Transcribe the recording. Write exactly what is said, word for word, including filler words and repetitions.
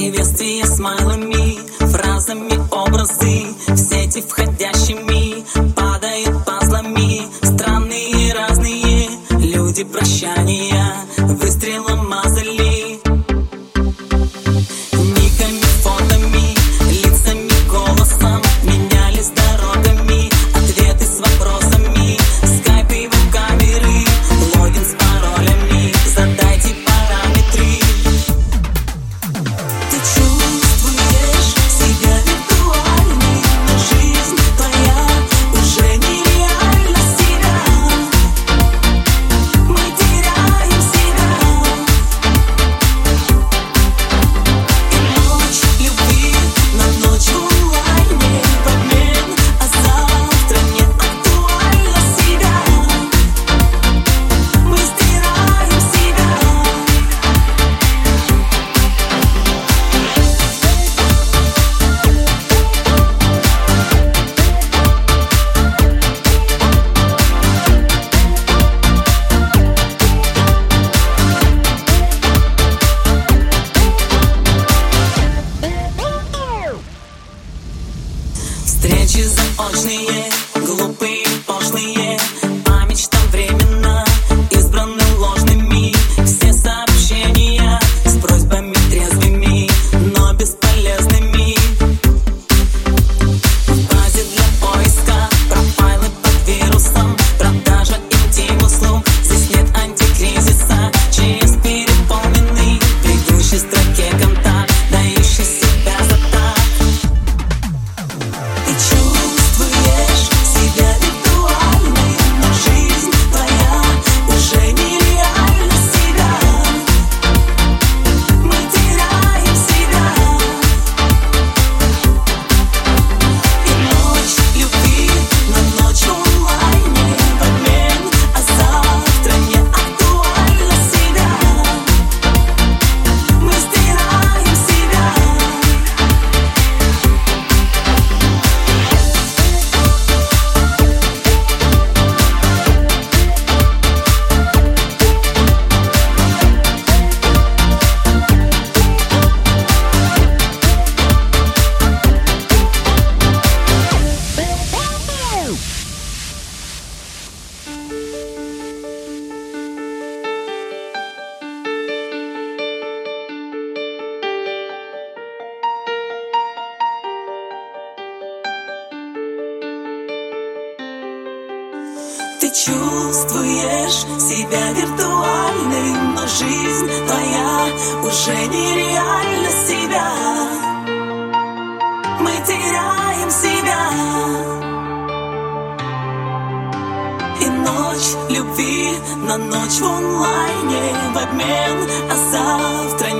Приветствия смайлами, фразами, образы, в сети входящими падают пазлами. Странные разные люди прощания выстрелом мазали. Никами, фотами, лицами, голосом менялись дорогами. Ответы с вопросами, скайп и веб-камеры, логин с паролями. Задайте параметры. Ты чувствуешь себя виртуальной, но жизнь твоя уже нереальна себя. Мы теряем себя. И ночь любви на ночь в онлайне в обмен, а завтра не актуально себя. Мы стираем себя. Встречи заочные, глупые, пошлые, по мечтам временно избраны ложными. Все сообщения с просьбами трезвыми, но бесполезными. В базе для поиска профайлы под вирусом, продажа интим-услуг, здесь нет антикризиса. ЧС переполненный, в предыдущей строке контакт, дающий себя за так. Ты чувствуешь себя виртуальной, но жизнь твоя уже нереальна себя. Мы теряем себя. И ночь любви на ночь в онлайне в обмен, а завтра не актуально себя. Мы стираем себя. Ты чувствуешь себя виртуальной, но жизнь твоя уже нереальна себя. Мы теряем себя. И ночь любви на ночь в онлайне в обмен, а завтра